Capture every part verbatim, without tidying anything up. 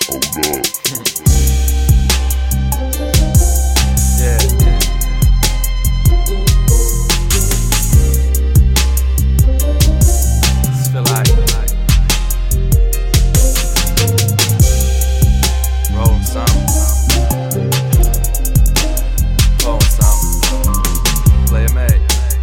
Yeah. Just feel like, like rolling some, blowing some, play a mate.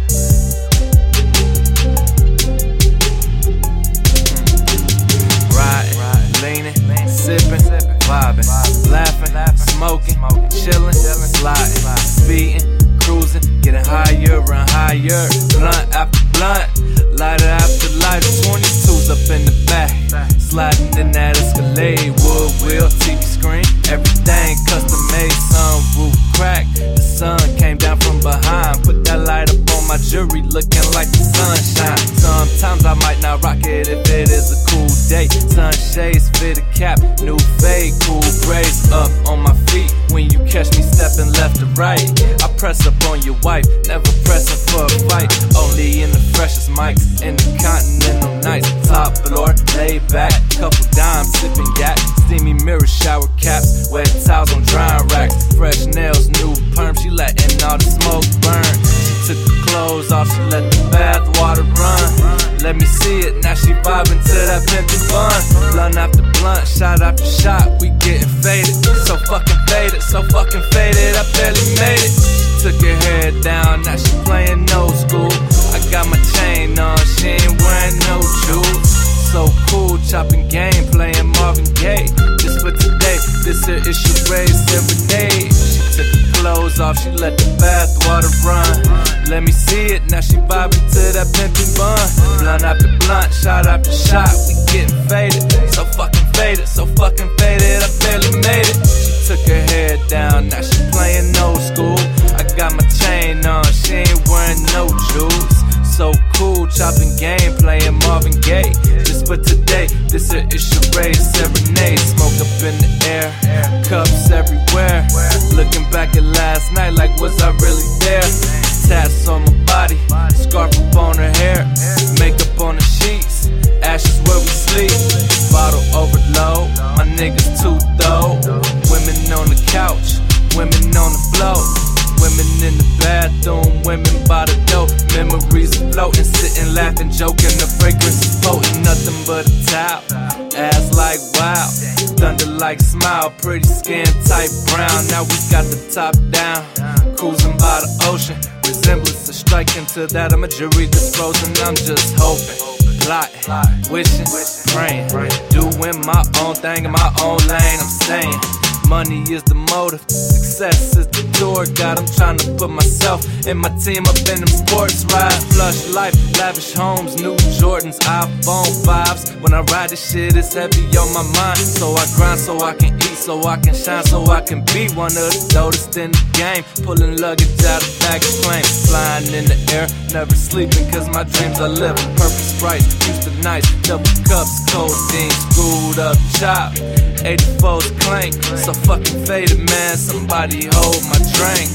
Riding, leaning, sipping, vibing, laughing, smoking, chilling, sliding, speeding, cruising, getting higher and higher. Blunt after blunt, lighter after lighter. twenty-twos up in the back, sliding in that Escalade. Wood wheel, T V screen, everything custom made. Sunroof crack, the sun came down from behind. Put that light up on my jewelry, looking like the sunshine. Sometimes I might not rock it if it is a cool day. Sunshades, fitted cap, new fade, cool braids up on my feet. When you catch me stepping left to right, I press up on your wife, never pressing for a fight. Only in the freshest mics, in the continental nights. Top floor, laid back, couple dimes, sipping yak. Steamy mirror, shower caps, wet towels on drying racks. Fresh nails, new perm, she letting all the smoke burn. She took her clothes off, she let the bath water run. Let me see it, now she vibing to that pimpin' fun. Blunt after blunt, shot after shot, we getting faded. So fucking faded, so fucking faded, I barely made it. She took her hair down, now she playing old school. I got my chain on, she ain't wearing no jewels. So cool, chopping game, playing Marvin Gaye. Just for today, this here is Sheree's serenade. She took her clothes off, she let the bath water run. Let me see it, now she vibing to that pimpin' bun. Blunt after blunt, shot after shot, we getting faded. So fucking faded, so fucking faded, I barely made it. She took her hair down, now she playing old school. I got my chain on, she ain't wearing no jewels. So cool, chopping game, playing Marvin Gaye. Just for today, this here is Sheree's serenade. Smoke up in the air, cups everywhere. Looking back at last night like was I really there? Tats on my body, scarf up on her hair. Makeup on the sheets, ashes where we sleep. Bottle overload, my niggas too though. Women on the couch, women on the floor. Women in the bathroom, women by the door. Memories floating, sitting, laughing, joking. The fragrance is potent, nothing but a towel. Ass like wow, thunder like smile. Pretty skin, tight brown. Now we got the top down, cruising by the ocean. Resemblance is striking to that of my jewelry that's frozen. I'm just hoping, plotting, wishing, praying, doing my own thing in my own lane. I'm staying. Money is the motive, success is the door. God, I'm trying to put myself and my team up in them sports. Ride, flush life, lavish homes, new Jordans, iPhone fives. When I ride this shit, it's heavy on my mind. So I grind so I can eat, so I can shine, so I can be one of the dopest in the game. Pulling luggage out of baggage claim, flying in the air, never sleeping cause my dreams are living. Purple Sprites, Houston nights, double cups, codeine, screwed up chop. eighty-fours clank, so fucking faded, man. Somebody hold my drink.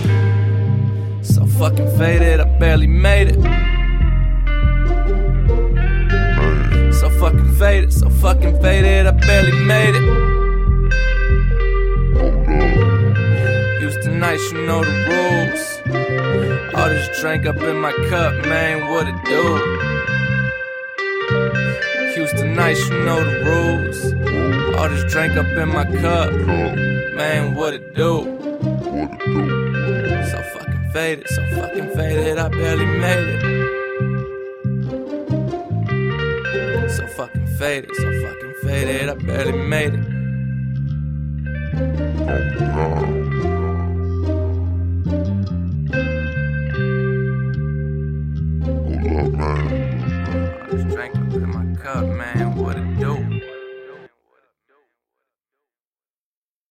So fucking faded, I barely made it. So fucking faded, so fucking faded, I barely made it. Houston nights, you know the rules. All this drink up in my cup, man, what it do? Houston nights, you know the rules. All this drink up in my cup, man, what it do? So fucking faded, so fucking faded, I barely made it. So fucking faded, so fucking faded, I barely made it. All this drink up in my cup, man, what it do?